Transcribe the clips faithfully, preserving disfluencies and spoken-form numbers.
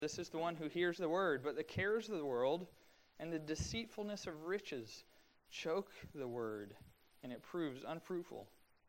This is the one who hears the word, but the cares of the world and the deceitfulness of riches choke the word, and it proves unfruitful.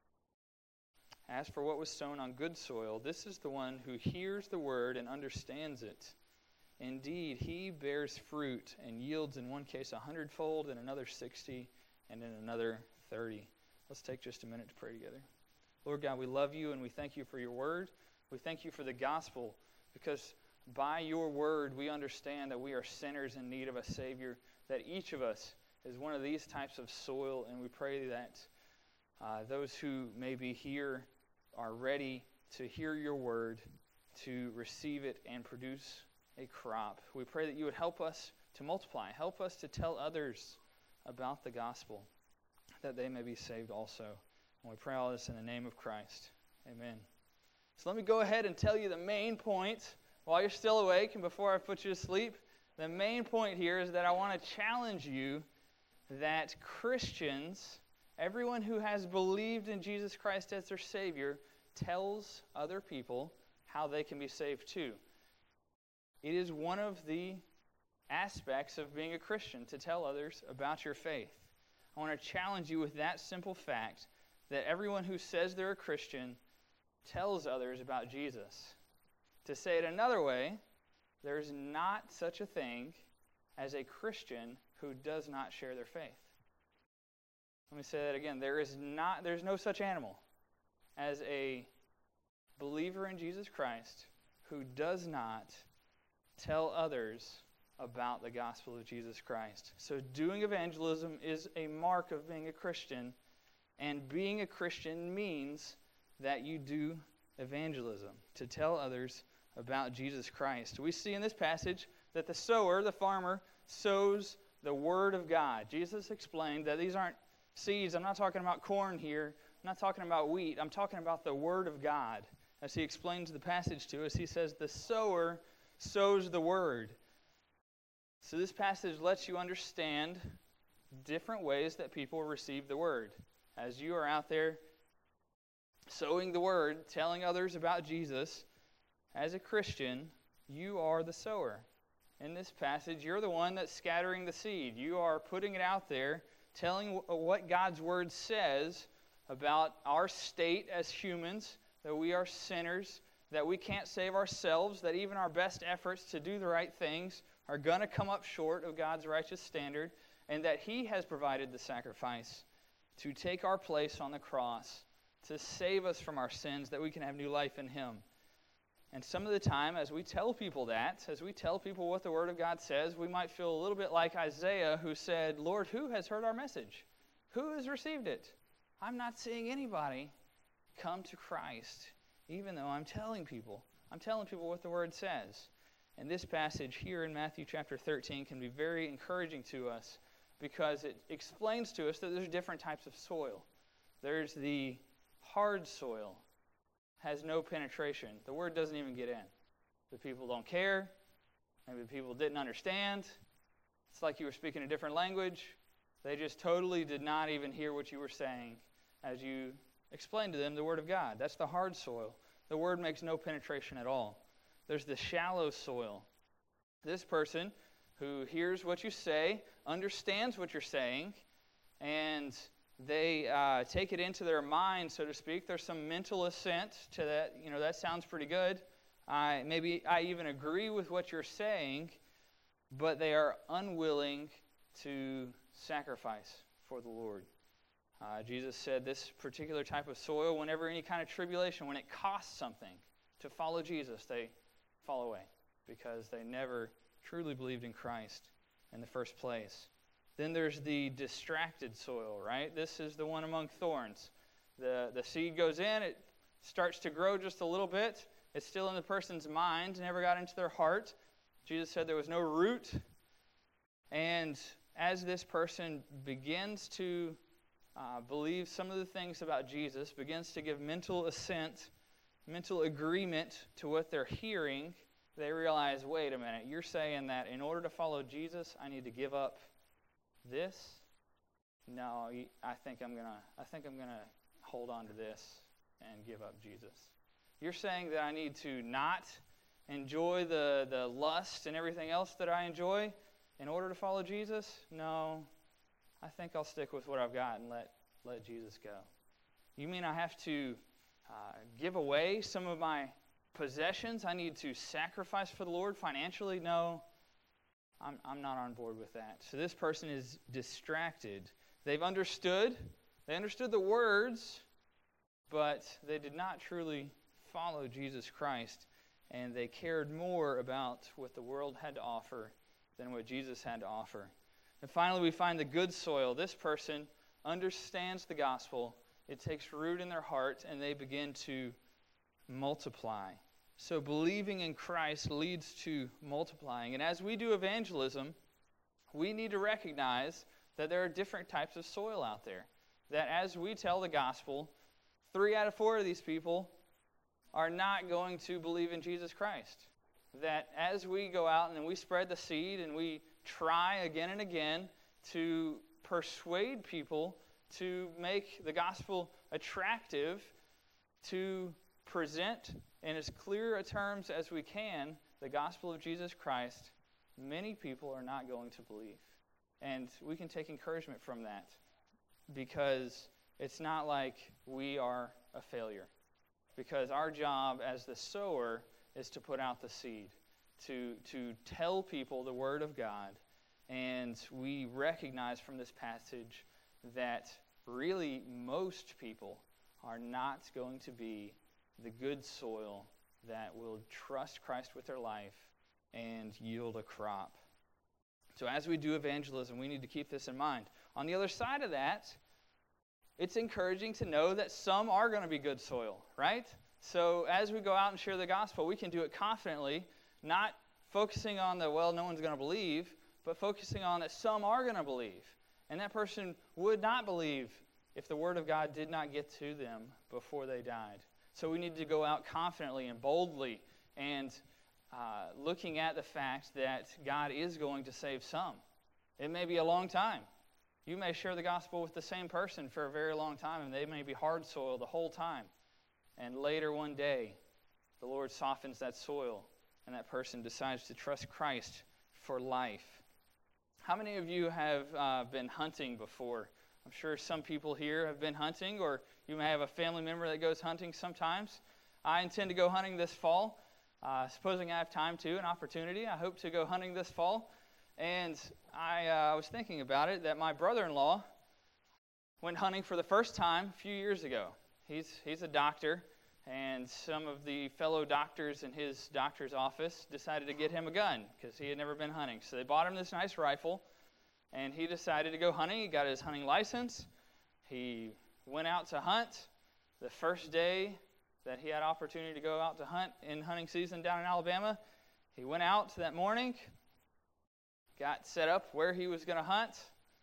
As for what was sown on good soil, this is the one who hears the word and understands it. Indeed, he bears fruit and yields in one case a hundredfold, in another sixty, and in another thirty. Let's take just a minute to pray together. Lord God, we love you and we thank you for your word. We thank you for the gospel, because by your word we understand that we are sinners in need of a Savior, that each of us is one of these types of soil, and we pray that uh, those who may be here are ready to hear your word, to receive it and produce a crop. We pray that you would help us to multiply, help us to tell others about the gospel, that they may be saved also. And we pray all this in the name of Christ. Amen. So let me go ahead and tell you the main point while you're still awake and before I put you to sleep. The main point here is that I want to challenge you that Christians, everyone who has believed in Jesus Christ as their Savior, tells other people how they can be saved too. It is one of the aspects of being a Christian, to tell others about your faith. I want to challenge you with that simple fact, that everyone who says they're a Christian tells others about Jesus. To say it another way, there's not such a thing as a Christian who does not share their faith. Let me say that again. There is not, there's no such animal as a believer in Jesus Christ who does not tell others about the gospel of Jesus Christ. So doing evangelism is a mark of being a Christian, and being a Christian means that you do evangelism, to tell others about Jesus Christ. We see in this passage that the sower, the farmer, sows the word of God. Jesus explained that these aren't seeds. I'm not talking about corn here. I'm not talking about wheat. I'm talking about the word of God. As he explains the passage to us, he says the sower sows the word. So this passage lets you understand different ways that people receive the word. As you are out there sowing the word, telling others about Jesus, as a Christian, you are the sower. In this passage, you're the one that's scattering the seed. You are putting it out there, telling what God's word says about our state as humans, that we are sinners, that we can't save ourselves, that even our best efforts to do the right things are going to come up short of God's righteous standard, and that He has provided the sacrifice to take our place on the cross, to save us from our sins, that we can have new life in Him. And some of the time, as we tell people that, as we tell people what the Word of God says, we might feel a little bit like Isaiah, who said, Lord, who has heard our message? Who has received it? I'm not seeing anybody come to Christ, even though I'm telling people. I'm telling people what the Word says. And this passage here in Matthew chapter thirteen can be very encouraging to us, because it explains to us that there's different types of soil. There's the hard soil, has no penetration. The word doesn't even get in. The people don't care. Maybe the people didn't understand. It's like you were speaking a different language. They just totally did not even hear what you were saying as you explained to them the Word of God. That's the hard soil. The Word makes no penetration at all. There's the shallow soil. This person who hears what you say, understands what you're saying, and they uh, take it into their mind, so to speak. There's some mental assent to that. You know, that sounds pretty good. I maybe I even agree with what you're saying, but they are unwilling to sacrifice for the Lord. Uh, Jesus said this particular type of soil, whenever any kind of tribulation, when it costs something to follow Jesus, they fall away because they never truly believed in Christ in the first place. Then there's the distracted soil, right? This is the one among thorns. The, the seed goes in, it starts to grow just a little bit. It's still in the person's mind, never got into their heart. Jesus said there was no root. And as this person begins to uh, believe some of the things about Jesus, begins to give mental assent, mental agreement to what they're hearing, they realize, wait a minute, you're saying that in order to follow Jesus, I need to give up this? No, I think I'm gonna. I think I'm gonna hold on to this and give up Jesus. You're saying that I need to not enjoy the, the lust and everything else that I enjoy in order to follow Jesus? No, I think I'll stick with what I've got and let, let Jesus go. You mean I have to uh, give away some of my possessions? I need to sacrifice for the Lord financially? No, I'm, I'm not on board with that. So this person is distracted. They've understood. They understood the words, but they did not truly follow Jesus Christ, and they cared more about what the world had to offer than what Jesus had to offer. And finally, we find the good soil. This person understands the gospel. It takes root in their heart, and they begin to multiply. So believing in Christ leads to multiplying. And as we do evangelism, we need to recognize that there are different types of soil out there. That as we tell the gospel, three out of four of these people are not going to believe in Jesus Christ. That as we go out and we spread the seed and we try again and again to persuade people to make the gospel attractive, to present in as clear a terms as we can the gospel of Jesus Christ, many people are not going to believe. And we can take encouragement from that, because it's not like we are a failure. Because our job as the sower is to put out the seed, to, to tell people the Word of God. And we recognize from this passage that really most people are not going to be the good soil that will trust Christ with their life and yield a crop. So as we do evangelism, we need to keep this in mind. On the other side of that, it's encouraging to know that some are going to be good soil, right? So as we go out and share the gospel, we can do it confidently, not focusing on the, well, no one's going to believe, but focusing on that some are going to believe. And that person would not believe if the Word of God did not get to them before they died. So we need to go out confidently and boldly and uh, looking at the fact that God is going to save some. It may be a long time. You may share the gospel with the same person for a very long time, and they may be hard soil the whole time. And later one day, the Lord softens that soil, and that person decides to trust Christ for life. How many of you have uh, been hunting before? I'm sure some people here have been hunting, or you may have a family member that goes hunting sometimes. I intend to go hunting this fall. Uh, supposing I have time to, an opportunity, I hope to go hunting this fall. And I uh, was thinking about it, that my brother-in-law went hunting for the first time a few years ago. He's he's a doctor, and some of the fellow doctors in his doctor's office decided to get him a gun because he had never been hunting. So they bought him this nice rifle, and he decided to go hunting. He got his hunting license. He went out to hunt. The first day that he had opportunity to go out to hunt in hunting season down in Alabama, he went out that morning, got set up where he was going to hunt.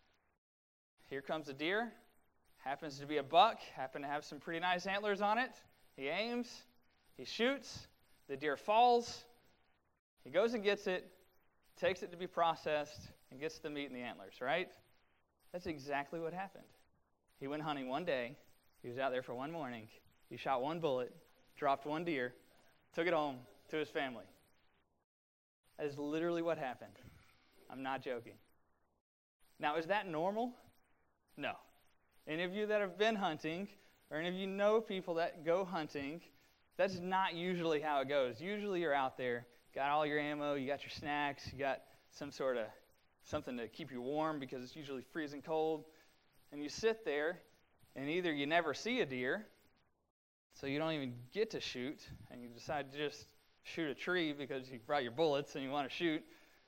Here comes a deer. Happens to be a buck. Happened to have some pretty nice antlers on it. He aims. He shoots. The deer falls. He goes and gets it, takes it to be processed, and gets the meat and the antlers, right? That's exactly what happened. He went hunting one day. He was out there for one morning. He shot one bullet, dropped one deer, took it home to his family. That is literally what happened. I'm not joking. Now, is that normal? No. Any of you that have been hunting, or any of you know people that go hunting, that's not usually how it goes. Usually you're out there, got all your ammo, you got your snacks, you got some sort of something to keep you warm because it's usually freezing cold, and you sit there, and either you never see a deer, so you don't even get to shoot, and you decide to just shoot a tree because you brought your bullets and you want to shoot,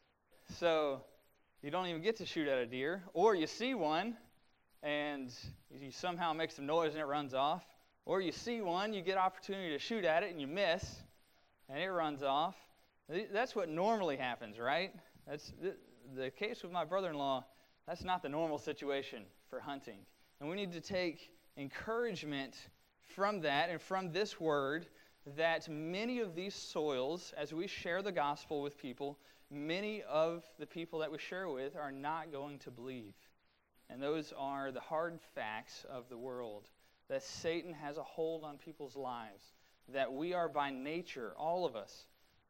so you don't even get to shoot at a deer, or you see one, and you somehow make some noise and it runs off, or you see one, you get opportunity to shoot at it and you miss, and it runs off. That's what normally happens, right? That's the, the case with my brother-in-law. That's not the normal situation for hunting. And we need to take encouragement from that and from this word that many of these soils, as we share the gospel with people, many of the people that we share with are not going to believe. And those are the hard facts of the world, that Satan has a hold on people's lives, that we are by nature, all of us,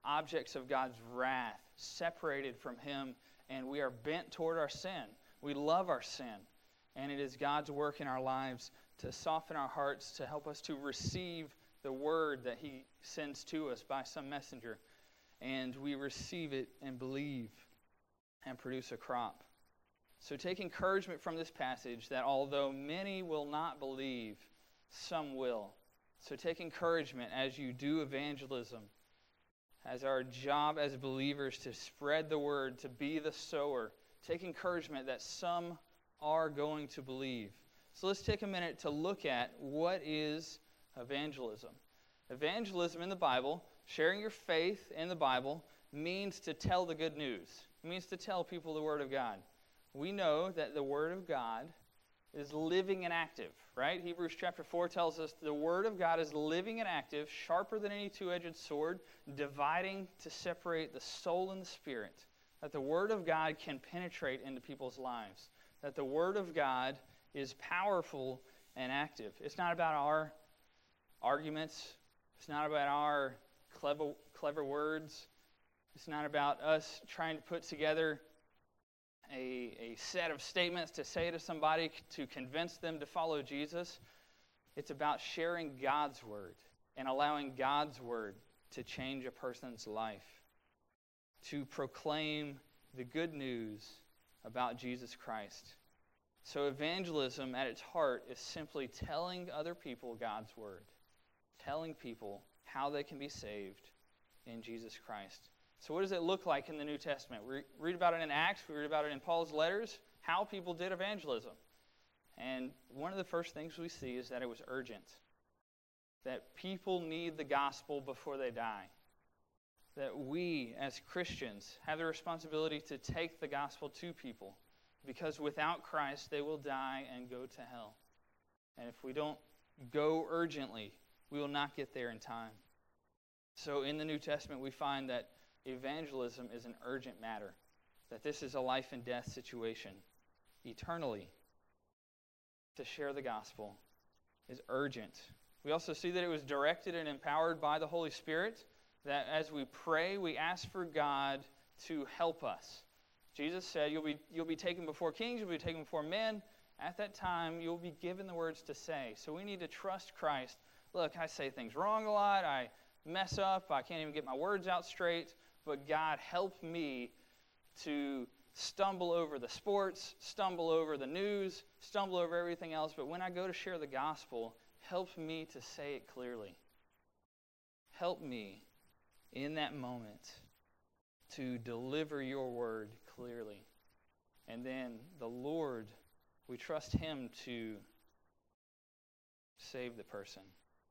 objects of God's wrath, separated from Him, and we are bent toward our sin. We love our sin, and it is God's work in our lives to soften our hearts, to help us to receive the word that He sends to us by some messenger, and we receive it and believe and produce a crop. So take encouragement from this passage that although many will not believe, some will. So take encouragement as you do evangelism, as our job as believers to spread the word, to be the sower. Take encouragement that some are going to believe. So let's take a minute to look at what is evangelism. Evangelism in the Bible, sharing your faith in the Bible, means to tell the good news. It means to tell people the Word of God. We know that the Word of God is living and active, right? Hebrews chapter four tells us the Word of God is living and active, sharper than any two-edged sword, dividing to separate the soul and the spirit. That the Word of God can penetrate into people's lives. That the Word of God is powerful and active. It's not about our arguments. It's not about our clever, clever words. It's not about us trying to put together A, a set of statements to say to somebody to convince them to follow Jesus. It's about sharing God's word and allowing God's word to change a person's life, to proclaim the good news about Jesus Christ. So evangelism at its heart is simply telling other people God's word, telling people how they can be saved in Jesus Christ. So what does it look like in the New Testament? We read about it in Acts. We read about it in Paul's letters, how people did evangelism. And one of the first things we see is that it was urgent. That people need the gospel before they die. That we, as Christians, have the responsibility to take the gospel to people. Because without Christ, they will die and go to hell. And if we don't go urgently, we will not get there in time. So in the New Testament, we find that evangelism is an urgent matter, that this is a life and death situation. Eternally, to share the gospel is urgent. We also see that it was directed and empowered by the Holy Spirit, that as we pray, we ask for God to help us. Jesus said, you'll be, you'll be taken before kings, you'll be taken before men. At that time, you'll be given the words to say. So we need to trust Christ. Look, I say things wrong a lot. I mess up. I can't even get my words out straight. But God, help me to stumble over the sports, stumble over the news, stumble over everything else. But when I go to share the gospel, help me to say it clearly. Help me in that moment to deliver your word clearly. And then the Lord, we trust Him to save the person.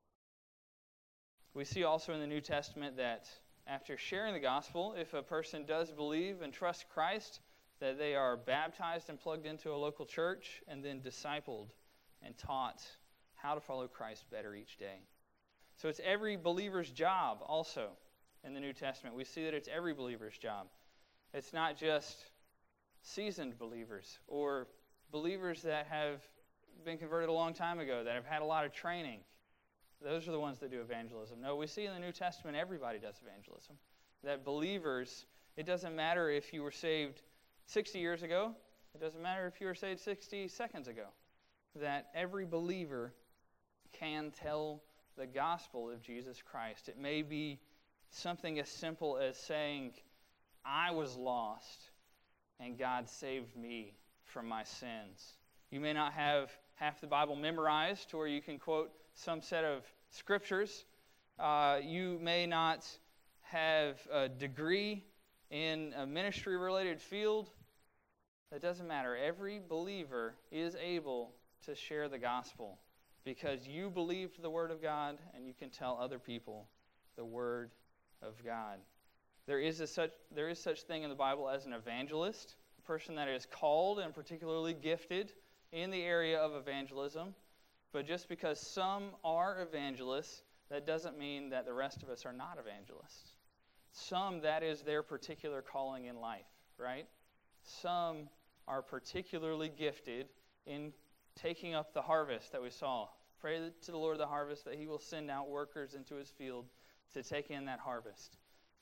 We see also in the New Testament that after sharing the gospel, if a person does believe and trust Christ, that they are baptized and plugged into a local church and then discipled and taught how to follow Christ better each day. So it's every believer's job also in the New Testament. We see that it's every believer's job. It's not just seasoned believers or believers that have been converted a long time ago, that have had a lot of training. Those are the ones that do evangelism. No, we see in the New Testament everybody does evangelism. That believers, it doesn't matter if you were saved sixty years ago. It doesn't matter if you were saved sixty seconds ago. That every believer can tell the gospel of Jesus Christ. It may be something as simple as saying, I was lost and God saved me from my sins. You may not have half the Bible memorized to where you can quote some set of scriptures. Uh, you may not have a degree in a ministry-related field. That doesn't matter. Every believer is able to share the gospel because you believed the Word of God and you can tell other people the Word of God. There is a such there is such thing in the Bible as an evangelist, a person that is called and particularly gifted in the area of evangelism. But just because some are evangelists, that doesn't mean that the rest of us are not evangelists. Some, that is their particular calling in life, right? Some are particularly gifted in taking up the harvest that we saw. Pray to the Lord of the harvest that He will send out workers into His field to take in that harvest.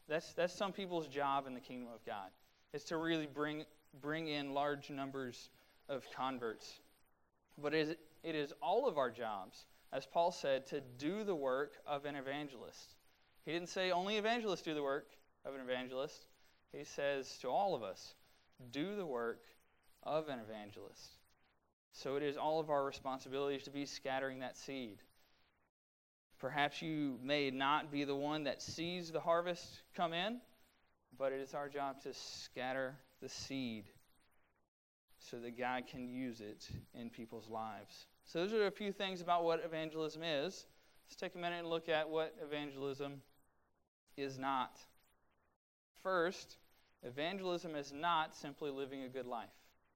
That's that's some people's job in the kingdom of God, is to really bring bring in large numbers of converts. But it is, it is all of our jobs, as Paul said, to do the work of an evangelist. He didn't say only evangelists do the work of an evangelist. He says to all of us, do the work of an evangelist. So it is all of our responsibilities to be scattering that seed. Perhaps you may not be the one that sees the harvest come in, but it is our job to scatter the seed so that God can use it in people's lives. So those are a few things about what evangelism is. Let's take a minute and look at what evangelism is not. First, evangelism is not simply living a good life.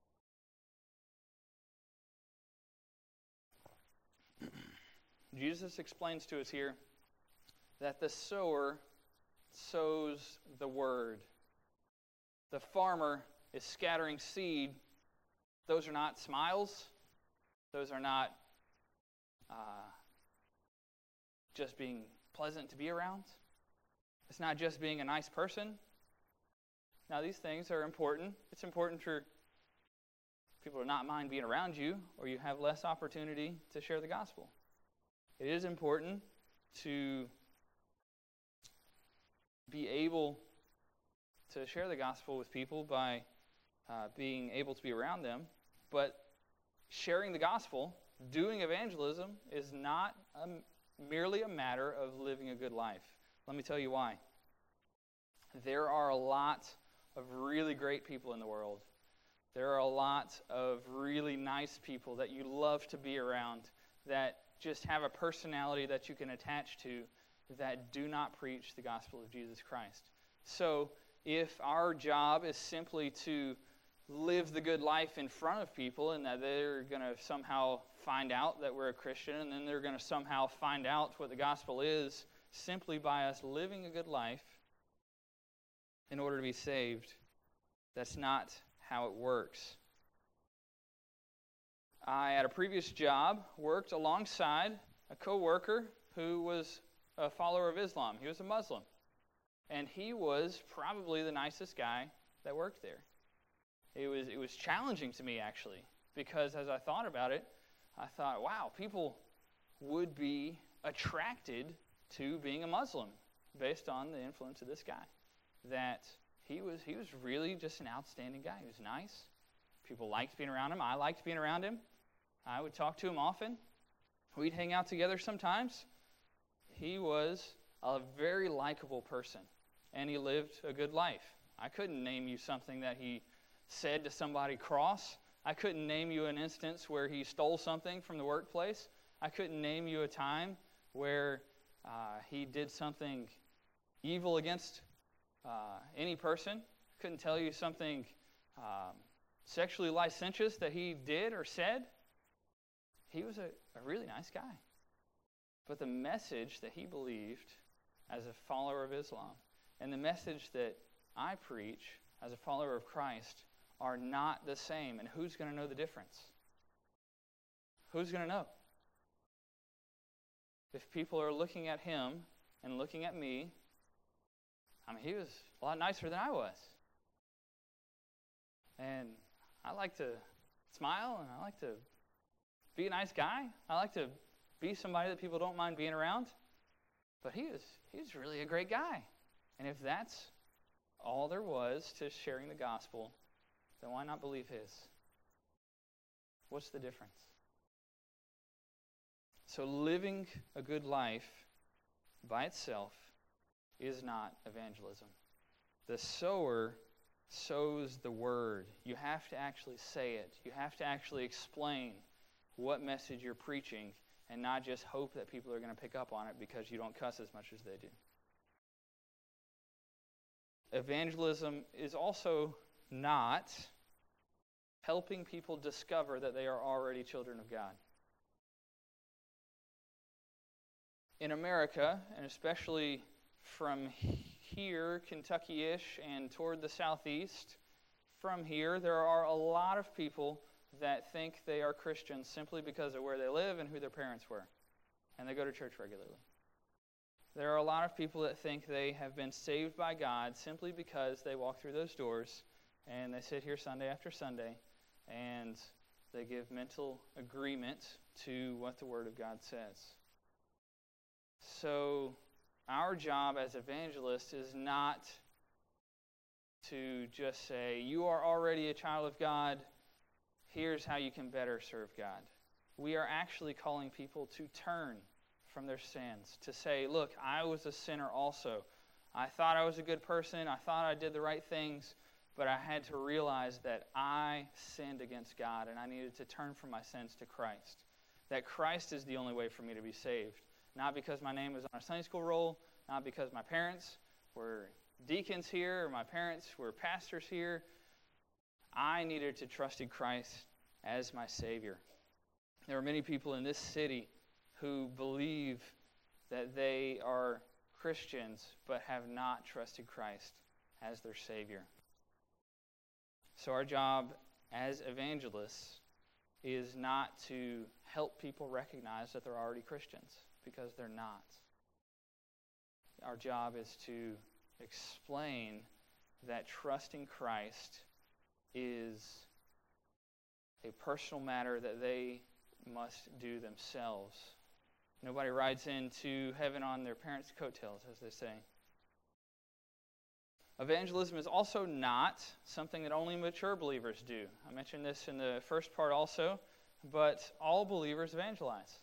Jesus explains to us here that the sower sows the word. The farmer is scattering seed. Those are not smiles. Those are not uh, just being pleasant to be around. It's not just being a nice person. Now, these things are important. It's important for people to not mind being around you, or you have less opportunity to share the gospel. It is important to be able to share the gospel with people by uh, being able to be around them, but sharing the gospel, doing evangelism, is not a, merely a matter of living a good life. Let me tell you why. There are a lot of really great people in the world. There are a lot of really nice people that you love to be around, that just have a personality that you can attach to, that do not preach the gospel of Jesus Christ. So if our job is simply to live the good life in front of people, and that they're going to somehow find out that we're a Christian, and then they're going to somehow find out what the gospel is simply by us living a good life in order to be saved, that's not how it works. I, at a previous job, worked alongside a co-worker who was a follower of Islam. He was a Muslim. And he was probably the nicest guy that worked there. It was it was challenging to me, actually, because as I thought about it, I thought, wow, people would be attracted to being a Muslim based on the influence of this guy. That he was he was really just an outstanding guy. He was nice. People liked being around him. I liked being around him. I would talk to him often. We'd hang out together sometimes. He was a very likable person, and he lived a good life. I couldn't name you something that he said to somebody cross. I couldn't name you an instance where he stole something from the workplace. I couldn't name you a time where uh, he did something evil against uh, any person. I couldn't tell you something um, sexually licentious that he did or said. He was a, a really nice guy. But the message that he believed as a follower of Islam and the message that I preach as a follower of Christ are not the same. And who's going to know the difference? Who's going to know? If people are looking at him and looking at me, I mean, he was a lot nicer than I was. And I like to smile, and I like to be a nice guy. I like to be somebody that people don't mind being around. But he is he was really a great guy. And if that's all there was to sharing the gospel, then why not believe his? What's the difference? So living a good life by itself is not evangelism. The sower sows the word. You have to actually say it. You have to actually explain what message you're preaching, and not just hope that people are going to pick up on it because you don't cuss as much as they do. Evangelism is also not helping people discover that they are already children of God. In America, and especially from here, Kentucky-ish, and toward the southeast, from here, there are a lot of people that think they are Christians simply because of where they live and who their parents were. And they go to church regularly. There are a lot of people that think they have been saved by God simply because they walk through those doors and they sit here Sunday after Sunday and they give mental agreement to what the Word of God says. So our job as evangelists is not to just say, you are already a child of God, here's how you can better serve God. We are actually calling people to turn from their sins, to say, look, I was a sinner also. I thought I was a good person, I thought I did the right things, but I had to realize that I sinned against God and I needed to turn from my sins to Christ. That Christ is the only way for me to be saved. Not because my name is on a Sunday school roll, not because my parents were deacons here or my parents were pastors here. I needed to trust in Christ as my Savior. There are many people in this city who believe that they are Christians but have not trusted Christ as their Savior. So our job as evangelists is not to help people recognize that they're already Christians, because they're not. Our job is to explain that trusting Christ is a personal matter that they must do themselves. Nobody rides into heaven on their parents' coattails, as they say. Evangelism is also not something that only mature believers do. I mentioned this in the first part also, but all believers evangelize.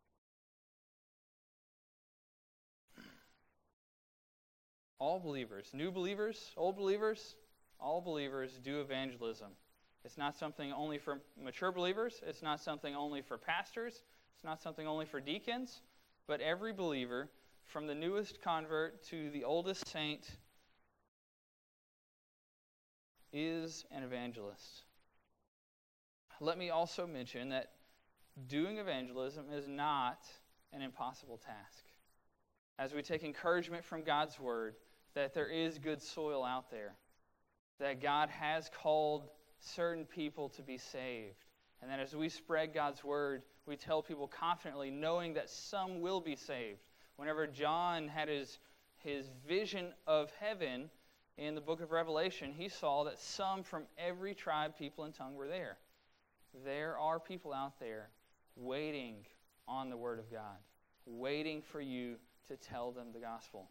All believers, new believers, old believers, all believers do evangelism. It's not something only for mature believers. It's not something only for pastors. It's not something only for deacons. But every believer, from the newest convert to the oldest saint, is an evangelist. Let me also mention that doing evangelism is not an impossible task. As we take encouragement from God's Word, that there is good soil out there, that God has called certain people to be saved, and that as we spread God's Word, we tell people confidently, knowing that some will be saved. Whenever John had his, his vision of heaven in the book of Revelation, he saw that some from every tribe, people, and tongue were there. There are people out there waiting on the Word of God, waiting for you to tell them the gospel.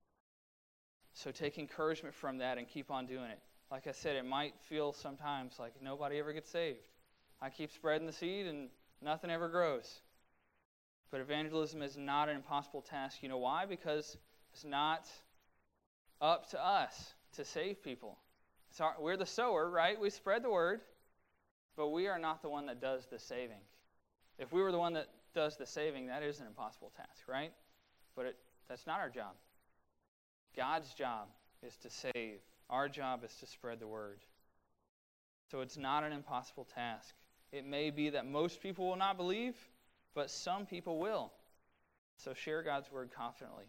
So take encouragement from that and keep on doing it. Like I said, it might feel sometimes like nobody ever gets saved. I keep spreading the seed and nothing ever grows. But evangelism is not an impossible task. You know why? Because it's not up to us to save people. It's our, we're the sower, right? We spread the word, but we are not the one that does the saving. If we were the one that does the saving, that is an impossible task, right? But it, that's not our job. God's job is to save. Our job is to spread the word. So it's not an impossible task. It may be that most people will not believe, but some people will. So share God's word confidently.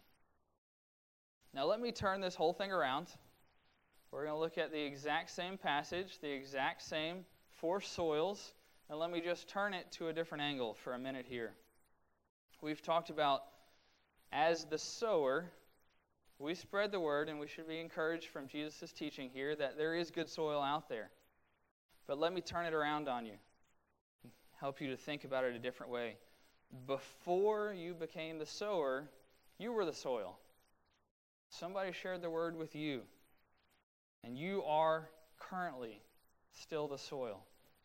Now let me turn this whole thing around. We're going to look at the exact same passage, the exact same four soils, and let me just turn it to a different angle for a minute here. We've talked about, as the sower, we spread the word, and we should be encouraged from Jesus' teaching here that there is good soil out there. But let me turn it around on you, help you to think about it a different way. Before you became the sower, you were the soil. Somebody shared the word with you, and you are currently still the soil.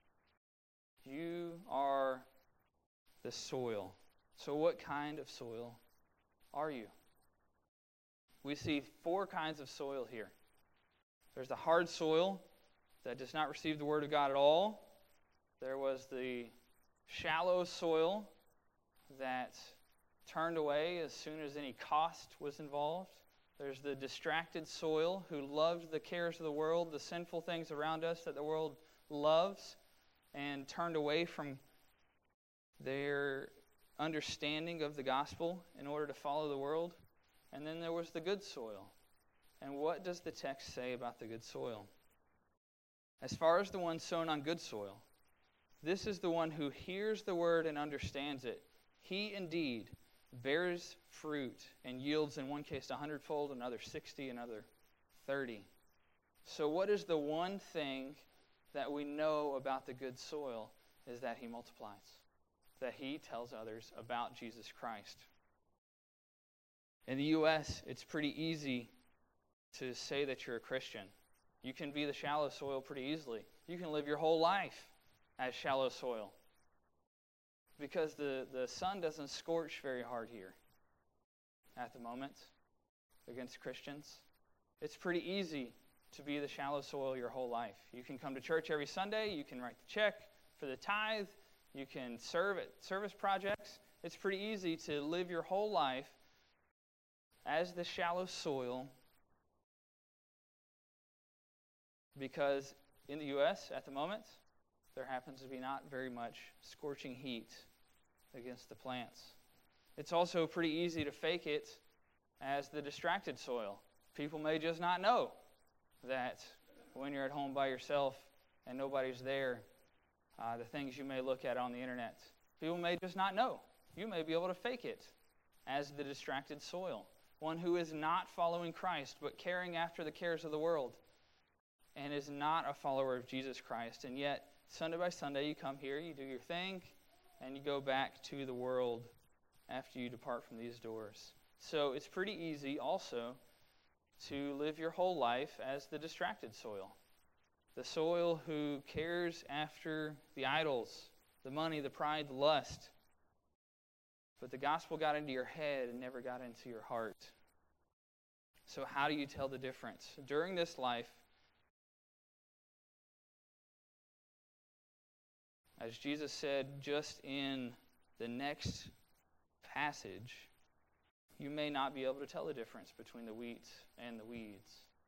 You are the soil. So what kind of soil are you? We see four kinds of soil here. There's the hard soil that does not receive the word of God at all. There was the shallow soil that turned away as soon as any cost was involved. There's the distracted soil who loved the cares of the world, the sinful things around us that the world loves, and turned away from their understanding of the gospel in order to follow the world. And then there was the good soil. And what does the text say about the good soil? As far as the one sown on good soil, this is the one who hears the word and understands it. He indeed, bears fruit and yields in one case a hundredfold, another sixty, another thirty. So what is the one thing that we know about the good soil is that he multiplies, that he tells others about Jesus Christ. In the U S, it's pretty easy to say that you're a Christian. You can be the shallow soil pretty easily. You can live your whole life as shallow soil because the, the sun doesn't scorch very hard here at the moment against Christians. It's pretty easy to be the shallow soil your whole life. You can come to church every Sunday. You can write the check for the tithe. You can serve at service projects. It's pretty easy to live your whole life as the shallow soil because in the U S at the moment, there happens to be not very much scorching heat against the plants. It's also pretty easy to fake it as the distracted soil. People may just not know that when you're at home by yourself and nobody's there, uh, the things you may look at on the internet. People may just not know. You may be able to fake it as the distracted soil. One who is not following Christ, but caring after the cares of the world, and is not a follower of Jesus Christ. And yet, Sunday by Sunday, you come here, you do your thing, and you go back to the world after you depart from these doors. So it's pretty easy also to live your whole life as the distracted soil. The soil who cares after the idols, the money, the pride, the lust. But the gospel got into your head and never got into your heart. So how do you tell the difference? During this life, as Jesus said just in the next passage, you may not be able to tell the difference between the wheat and the weeds.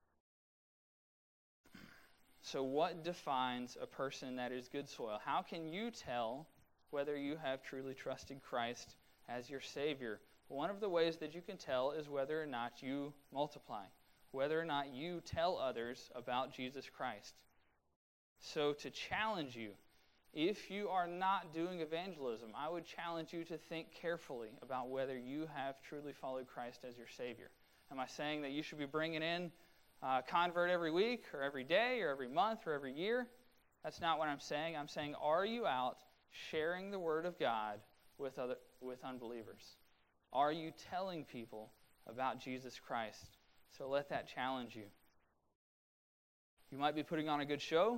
So what defines a person that is good soil? How can you tell whether you have truly trusted Christ as your Savior? One of the ways that you can tell is whether or not you multiply, whether or not you tell others about Jesus Christ. So to challenge you, if you are not doing evangelism, I would challenge you to think carefully about whether you have truly followed Christ as your Savior. Am I saying that you should be bringing in a convert every week or every day or every month or every year? That's not what I'm saying. I'm saying, are you out sharing the Word of God with other with unbelievers? Are you telling people about Jesus Christ? So let that challenge you. You might be putting on a good show,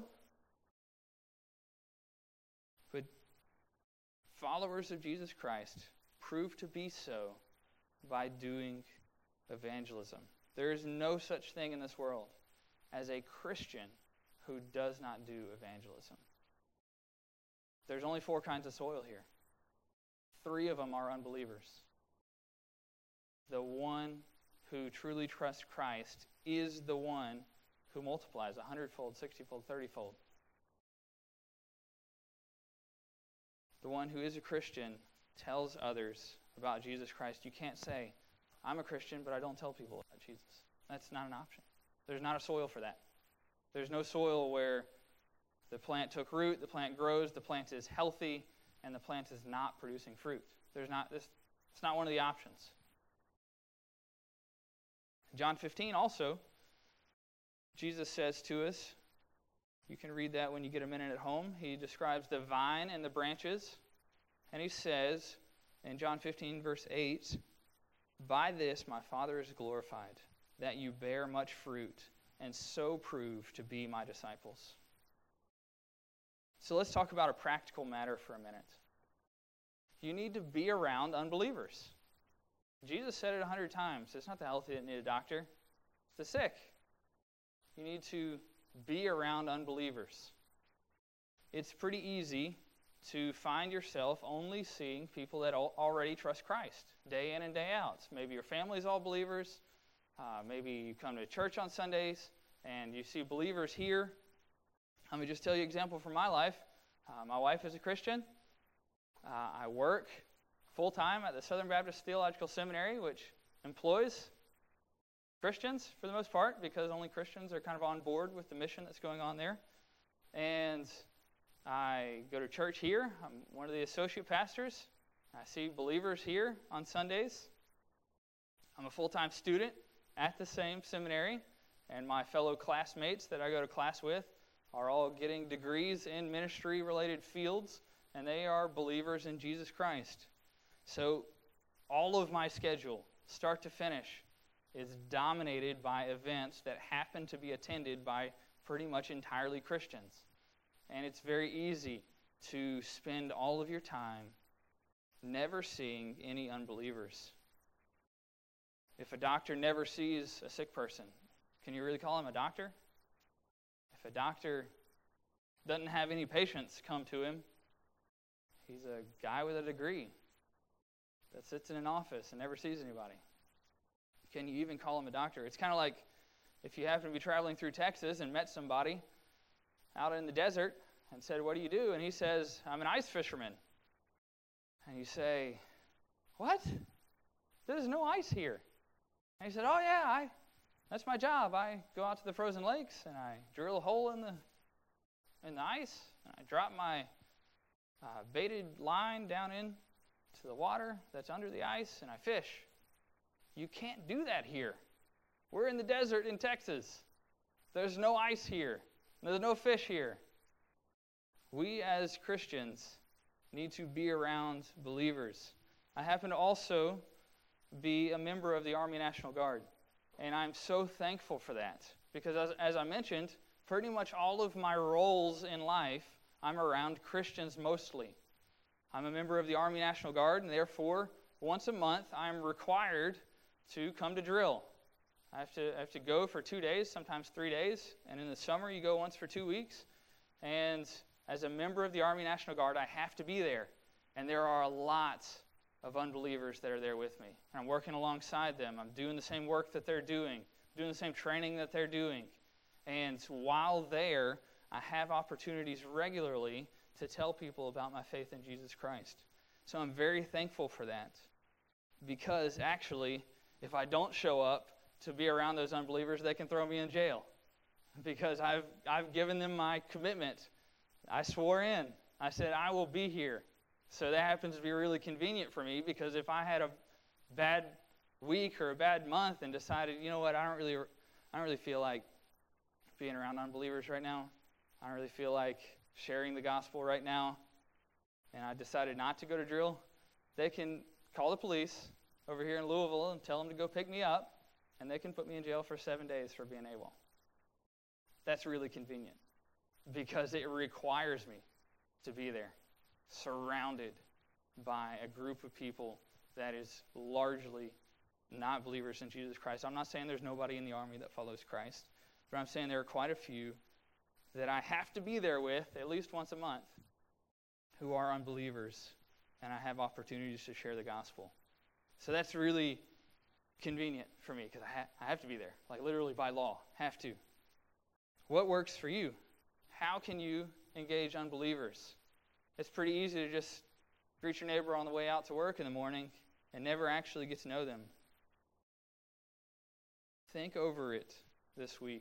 but followers of Jesus Christ prove to be so by doing evangelism. There is no such thing in this world as a Christian who does not do evangelism. There's only four kinds of soil here. Three of them are unbelievers. The one who truly trusts Christ is the one who multiplies a hundredfold, sixtyfold, thirtyfold. The one who is a Christian tells others about Jesus Christ. You can't say, I'm a Christian, but I don't tell people about Jesus. That's not an option. There's not a soil for that. There's no soil where the plant took root, the plant grows, the plant is healthy, and the plant is not producing fruit. There's not this. It's not one of the options. John fifteen also, Jesus says to us, you can read that when you get a minute at home. He describes the vine and the branches, and he says in John fifteen, verse eight, by this my Father is glorified, that you bear much fruit, and so prove to be my disciples. So let's talk about a practical matter for a minute. You need to be around unbelievers. Jesus said it a hundred times. It's not the healthy that need a doctor. It's the sick. You need to be around unbelievers. It's pretty easy to find yourself only seeing people that already trust Christ day in and day out. Maybe your family's all believers. Uh, maybe you come to church on Sundays and you see believers here. Let me just tell you an example from my life. Uh, my wife is a Christian. Uh, I work full-time at the Southern Baptist Theological Seminary, which employs Christians for the most part, because only Christians are kind of on board with the mission that's going on there. And I go to church here. I'm one of the associate pastors. I see believers here on Sundays. I'm a full-time student at the same seminary, and my fellow classmates that I go to class with are all getting degrees in ministry-related fields, and they are believers in Jesus Christ. So all of my schedule, start to finish, is dominated by events that happen to be attended by pretty much entirely Christians. And it's very easy to spend all of your time never seeing any unbelievers. If a doctor never sees a sick person, can you really call him a doctor? If a doctor doesn't have any patients come to him, he's a guy with a degree that sits in an office and never sees anybody. Can you even call him a doctor? It's kind of like if you happen to be traveling through Texas and met somebody out in the desert and said, "What do you do?" And he says, "I'm an ice fisherman." And you say, "What? There's no ice here." And he said, "Oh yeah, I, that's my job. I go out to the frozen lakes and I drill a hole in the in the ice and I drop my uh, baited line down into the water that's under the ice and I fish." You can't do that here. We're in the desert in Texas. There's no ice here. There's no fish here. We as Christians need to be around believers. I happen to also be a member of the Army National Guard, and I'm so thankful for that because as, as I mentioned, pretty much all of my roles in life, I'm around Christians mostly. I'm a member of the Army National Guard, and therefore, once a month, I'm required to come to drill. I have to, I have to go for two days, sometimes three days, and in the summer, you go once for two weeks, and as a member of the Army National Guard, I have to be there. And there are a lot of unbelievers that are there with me. And I'm working alongside them. I'm doing the same work that they're doing, doing the same training that they're doing. And while there, I have opportunities regularly to tell people about my faith in Jesus Christ. So I'm very thankful for that. Because actually, if I don't show up to be around those unbelievers, they can throw me in jail. Because I've I've given them my commitment. I swore in. I said, I will be here. So that happens to be really convenient for me because if I had a bad week or a bad month and decided, you know what, I don't really I don't really feel like being around unbelievers right now. I don't really feel like sharing the gospel right now. And I decided not to go to drill. They can call the police over here in Louisville and tell them to go pick me up, and they can put me in jail for seven days for being AWOL. That's really convenient because it requires me to be there, surrounded by a group of people that is largely not believers in Jesus Christ. I'm not saying there's nobody in the Army that follows Christ, but I'm saying there are quite a few that I have to be there with at least once a month who are unbelievers, and I have opportunities to share the gospel. So that's really convenient for me because I, ha- I have to be there, like literally by law, have to. What works for you? How can you engage unbelievers? It's pretty easy to just greet your neighbor on the way out to work in the morning and never actually get to know them. Think over it this week.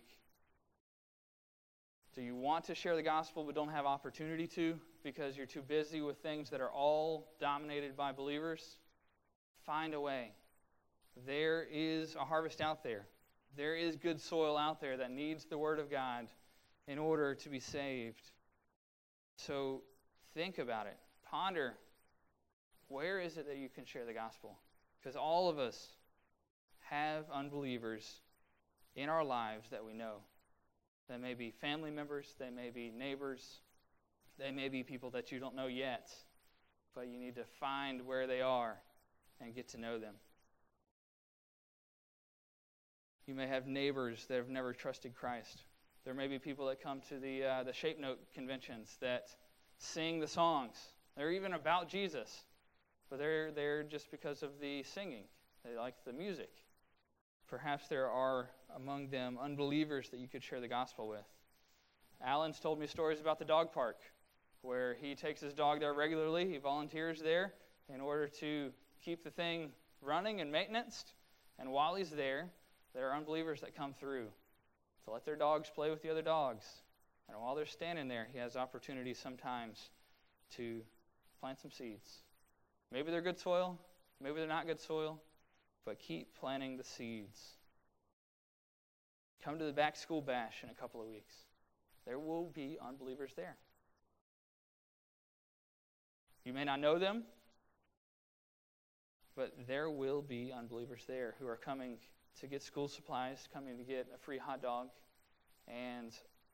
Do you want to share the gospel but don't have opportunity to because you're too busy with things that are all dominated by believers? Find a way. There is a harvest out there. There is good soil out there that needs the Word of God in order to be saved. So think about it. Ponder, where is it that you can share the gospel? Because all of us have unbelievers in our lives that we know. They may be family members, they may be neighbors, they may be people that you don't know yet, but you need to find where they are and get to know them. You may have neighbors that have never trusted Christ. There may be people that come to the uh, the Shape Note conventions that sing the songs. They're even about Jesus, but they're there just because of the singing. They like the music. Perhaps there are among them unbelievers that you could share the gospel with. Alan's told me stories about the dog park, where he takes his dog there regularly. He volunteers there in order to keep the thing running and maintained. And while he's there, there are unbelievers that come through to let their dogs play with the other dogs. And while they're standing there, he has opportunities sometimes to plant some seeds Maybe they're good soil, maybe they're not good soil, but keep planting the seeds. Come to the back school bash in a couple of weeks. There will be unbelievers there. You may not know them, but there will be unbelievers there who are coming to get school supplies, coming to get a free hot dog, and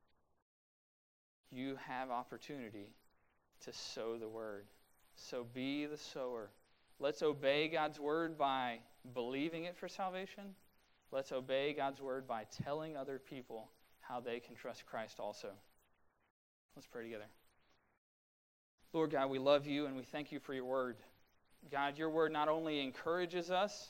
you have opportunity to sow the word. So be the sower. Let's obey God's word by believing it for salvation. Let's obey God's word by telling other people how they can trust Christ also. Let's pray together. Lord God, we love you and we thank you for your word. God, your word not only encourages us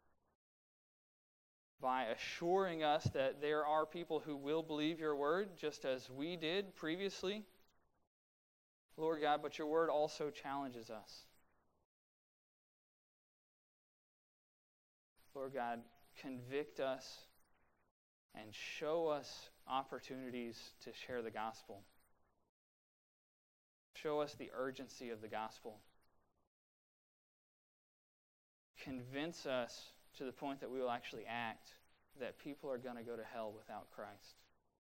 by assuring us that there are people who will believe your word, just as we did previously, Lord God, but your word also challenges us. Lord God, convict us and show us opportunities to share the gospel. Show us the urgency of the gospel. Convince us to the point that we will actually act, that people are going to go to hell without Christ.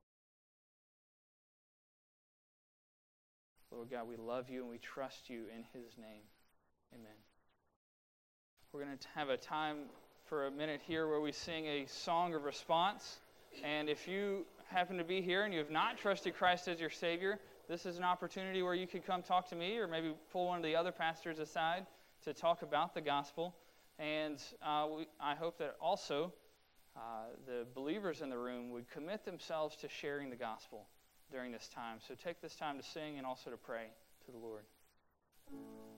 Lord God, we love you and we trust you in his name. Amen. We're going to have a time for a minute here where we sing a song of response. And if you happen to be here and you have not trusted Christ as your Savior, this is an opportunity where you could come talk to me or maybe pull one of the other pastors aside to talk about the gospel. And uh, we, I hope that also uh, the believers in the room would commit themselves to sharing the gospel during this time. So take this time to sing and also to pray to the Lord.